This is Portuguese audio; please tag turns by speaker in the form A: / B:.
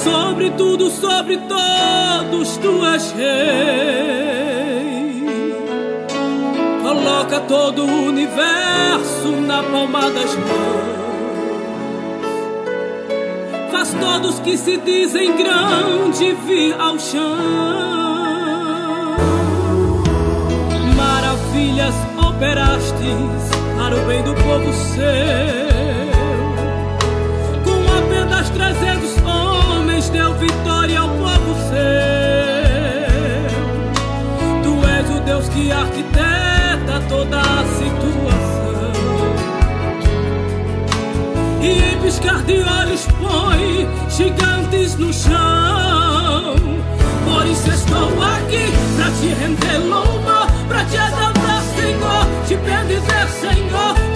A: Sobre tudo, sobre todos, tu és rei. Coloca todo o universo na palma das mãos. Faz todos que se dizem grande vir ao chão. Maravilhas operastes para o bem do povo seu. Com apenas 300 homens deu vitória ao povo seu. Tu és o Deus que arquiteta toda a situação, e em piscar de olhos põe gigantes no chão. Por isso estou aqui pra te render louvor, pra te exaltar, Senhor, te bendizer, Senhor.